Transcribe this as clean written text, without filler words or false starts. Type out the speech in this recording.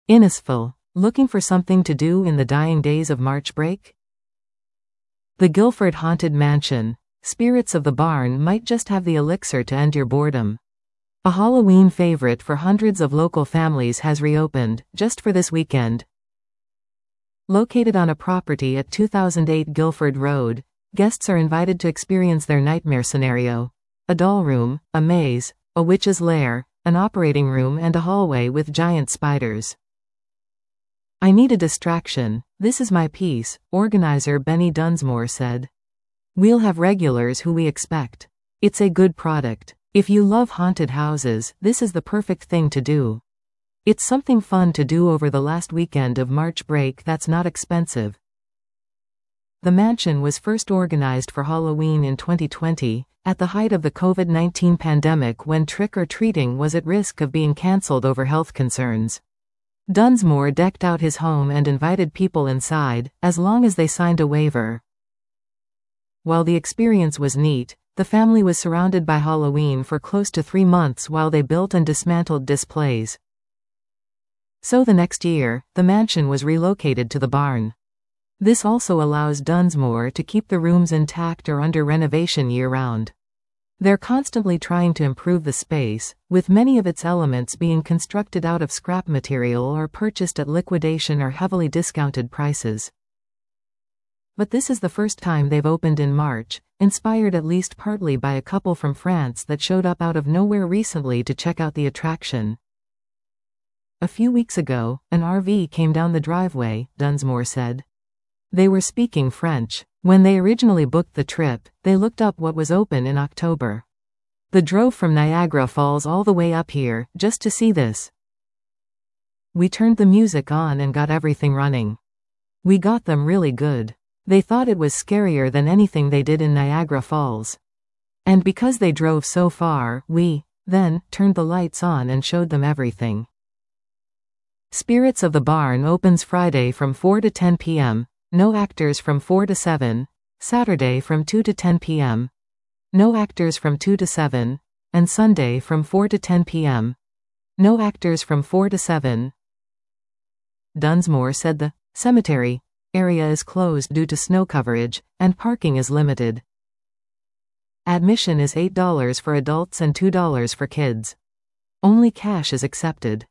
Innisfil, looking for something to do in the dying days of March break? The Guildford Haunted Mansion, Spirits of the Barn might just have the elixir to end your boredom. A Halloween favorite for hundreds of local families has reopened, just for this weekend. Located on a property at 2008 Guildford Road, guests are invited to experience their nightmare scenario. A doll room, a maze, a witch's lair, an operating room and a hallway with giant spiders. I need a distraction, this is my piece, organizer Benny Dunsmore said. We'll have regulars who we expect. It's a good product. If you love haunted houses, this is the perfect thing to do. It's something fun to do over the last weekend of March break that's not expensive. The mansion was first organized for Halloween in 2020, at the height of the COVID-19 pandemic when trick-or-treating was at risk of being cancelled over health concerns. Dunsmore decked out his home and invited people inside, as long as they signed a waiver. While the experience was neat, the family was surrounded by Halloween for close to 3 months while they built and dismantled displays. So the next year, the mansion was relocated to the barn. This also allows Dunsmore to keep the rooms intact or under renovation year-round. They're constantly trying to improve the space, with many of its elements being constructed out of scrap material or purchased at liquidation or heavily discounted prices. But this is the first time they've opened in March, inspired at least partly by a couple from France that showed up out of nowhere recently to check out the attraction. A few weeks ago, an RV came down the driveway, Dunsmore said. They were speaking French. When they originally booked the trip, they looked up what was open in October. They drove from Niagara Falls all the way up here, just to see this. We turned the music on and got everything running. We got them really good. They thought it was scarier than anything they did in Niagara Falls. And because they drove so far, we, then, turned the lights on and showed them everything. Spirits of the Barn opens Friday from 4 to 10 p.m., no actors from 4 to 7, Saturday from 2 to 10 p.m., no actors from 2 to 7, and Sunday from 4 to 10 p.m., no actors from 4 to 7. Dunsmore said the cemetery area is closed due to snow coverage, and parking is limited. Admission is $8 for adults and $2 for kids. Only cash is accepted.